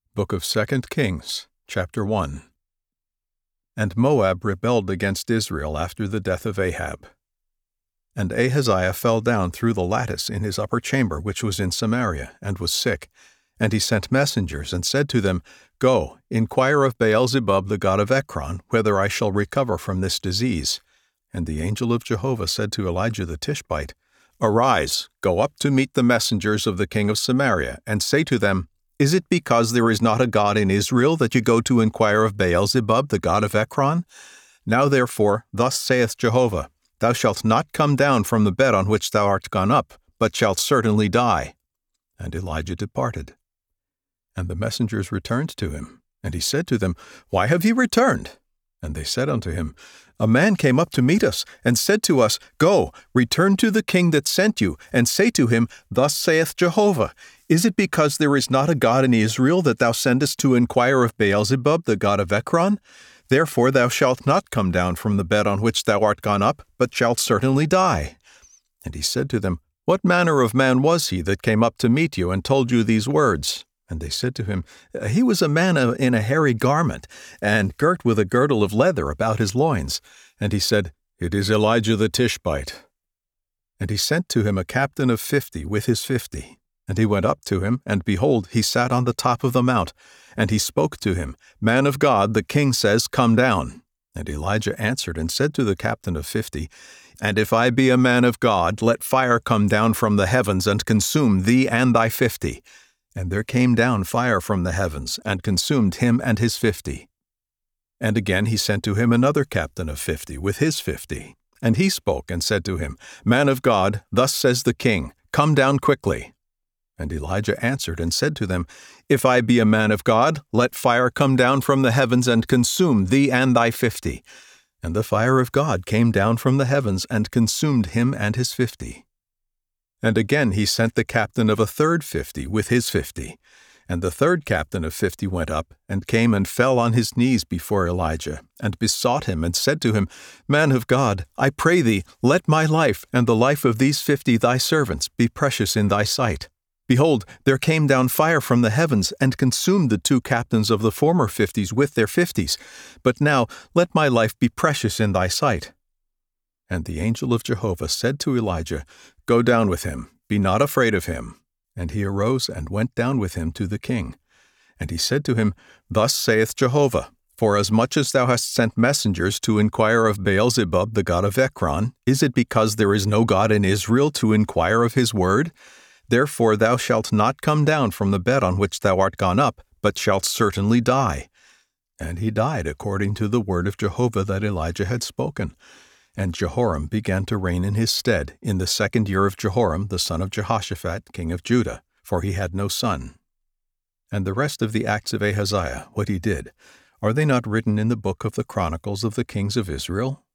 Book of 2 Kings, chapter 1. And Moab rebelled against Israel after the death of Ahab. And Ahaziah fell down through the lattice in his upper chamber which was in Samaria, and was sick. And he sent messengers, and said to them, Go, inquire of Beelzebub the god of Ekron, whether I shall recover from this disease. And the angel of Jehovah said to Elijah the Tishbite, Arise, go up to meet the messengers of the king of Samaria, and say to them, Is it because there is not a God in Israel that you go to inquire of Beelzebub the god of Ekron? Now therefore, thus saith Jehovah, Thou shalt not come down from the bed on which thou art gone up, but shalt certainly die. And Elijah departed. And the messengers returned to him. And he said to them, Why have ye returned? And they said unto him, A man came up to meet us, and said to us, Go, return to the king that sent you, and say to him, Thus saith Jehovah, Is it because there is not a God in Israel that thou sendest to inquire of Beelzebub the god of Ekron? Therefore thou shalt not come down from the bed on which thou art gone up, but shalt certainly die. And he said to them, What manner of man was he that came up to meet you, and told you these words? And they said to him, He was a man in a hairy garment, and girt with a girdle of leather about his loins. And he said, It is Elijah the Tishbite. And he sent to him a captain of 50 with his 50. And he went up to him, and behold, he sat on the top of the mount. And he spoke to him, Man of God, the king says, Come down. And Elijah answered and said to the captain of 50, And if I be a man of God, let fire come down from the heavens, and consume thee and thy 50. And there came down fire from the heavens, and consumed him and his 50. And again he sent to him another captain of 50 with his 50. And he spoke and said to him, Man of God, thus says the king, Come down quickly. And Elijah answered and said to them, If I be a man of God, let fire come down from the heavens and consume thee and thy 50. And the fire of God came down from the heavens and consumed him and his 50. And again he sent the captain of a third 50 with his 50. And the third captain of 50 went up, and came and fell on his knees before Elijah, and besought him, and said to him, Man of God, I pray thee, let my life and the life of these 50 thy servants be precious in thy sight. Behold, there came down fire from the heavens, and consumed the 2 captains of the former 50s with their 50s. But now let my life be precious in thy sight. And the angel of Jehovah said to Elijah, Go down with him, be not afraid of him. And he arose and went down with him to the king. And he said to him, Thus saith Jehovah, Forasmuch as thou hast sent messengers to inquire of Beelzebub the god of Ekron, is it because there is no God in Israel to inquire of his word? Therefore thou shalt not come down from the bed on which thou art gone up, but shalt certainly die. And he died according to the word of Jehovah that Elijah had spoken. And Jehoram began to reign in his stead in the 2nd year of Jehoram the son of Jehoshaphat, king of Judah, for he had no son. And the rest of the acts of Ahaziah, what he did, are they not written in the book of the Chronicles of the kings of Israel?